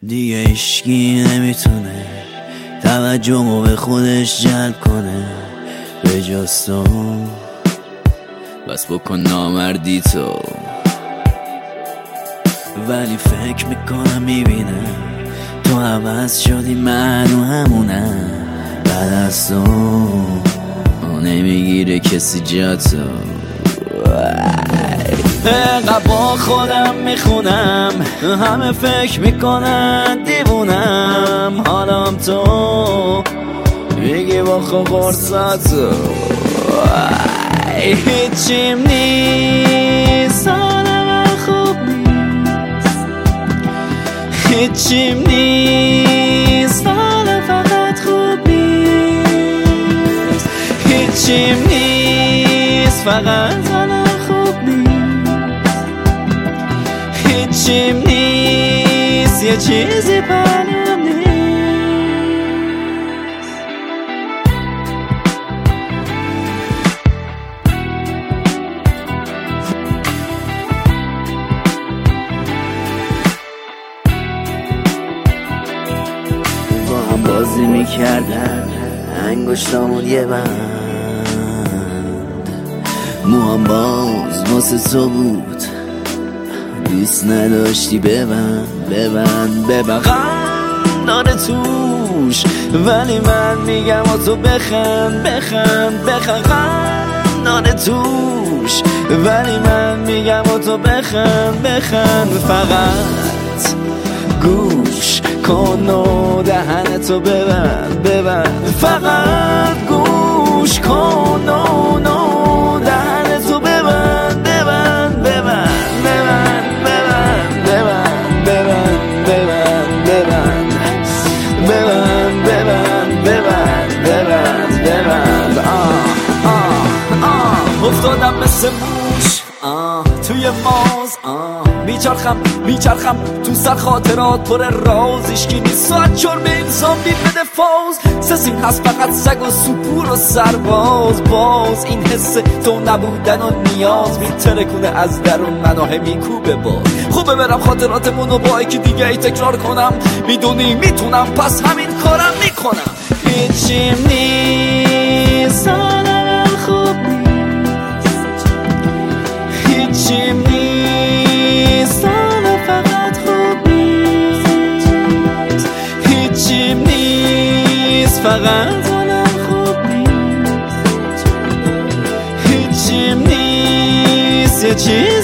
دیگه هیچکی نمیتونه توجهمو به خودش جلب کنه به جز تو. بس بکن نامردی تو. ولی فکر میکنم میبینم تو عوض شدی، منو همونم. بعد از تو نمیگیره کسی جا تو. انقدر با خودم میخونم، همه فکر میکنن دیوونم. حالم تو میگی با خود قرصاتو. هیچیم نیست، حال من خوب نیست. هیچیم نیست، حال فقط خوب نیست. هیچیم نیست، فقط حالم خوب نیست. هیچیم نیست، یه چیزی پنهون نیست. با هم بازی میکردن انگشتامون یه بند، موام باز واسه تو بود، دوست نداشتی ببند غم داره توش. ولی من میگم و تو بخند غم داره توش. ولی من میگم و تو بخند فقط گوش کن و دهنتو ببند. فقط گوش کن و دهنتو ببند. افتادم مثل موش توی ماز، میچرخم تو سر خاطرات پر راز. اشکی نیست ساعت چرم انسان بید بده فاز. سسیم هست فقط سگ و سپور و سرباز. باز این حس تو نبودن و نیاز میترکونه از درون منو میکوبه باز. خوبه برم خاطراتمونو با یکی دیگه ای تکرار کنم. میدونی میتونم پس همین کارم میکنم. هیچیم نیست، حالم خوب نیست. هیچیم نیست، حالا فقط خوب نیست. هیچیم نیست، فقط حالم خوب نیست. هیچیم نیست، یه چیز